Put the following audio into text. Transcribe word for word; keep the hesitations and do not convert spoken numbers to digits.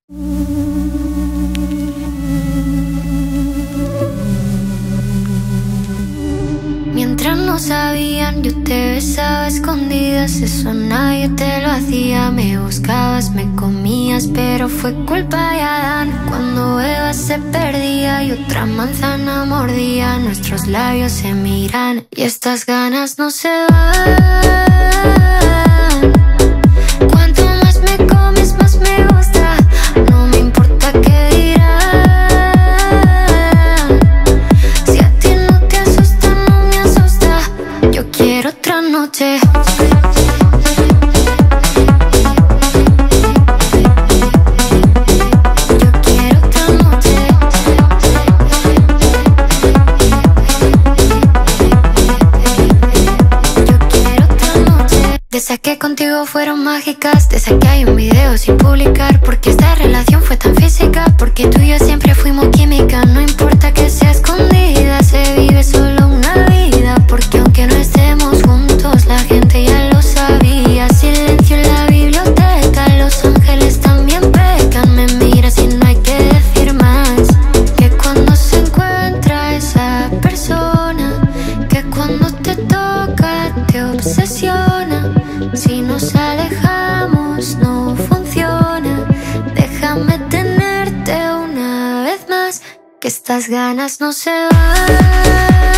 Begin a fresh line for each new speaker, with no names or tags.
Mientras no sabían, yo te besaba a escondidas. Eso nadie te lo hacía. Me buscabas, me comías, pero fue culpa de Adán. Cuando Eva se perdía y otra manzana mordía, nuestros labios se miran y estas ganas no se van. Cuanto más me comes, más me gusta. No me importa qué dirán. Si a ti no te asusta, no me asusta. Yo quiero otra noche. Yo quiero otra noche. Yo quiero otra noche. De esas que contigo fueron mágicas, de esas que hay un video sin publicar. Porque esta relación fue tan física, porque tú y yo siempre fuimos química. No importa que sea escondida, se vive solo una vida. Porque aunque no estemos juntos, la gente ya lo sabía. Silencio en la biblioteca, los ángeles también pecan. Me miras y no hay que decir más. Que cuando se encuentra esa persona, que cuando te toca te obsesiona. Si nos alejamos no funciona. Déjame tenerte una vez más, que estas ganas no se van.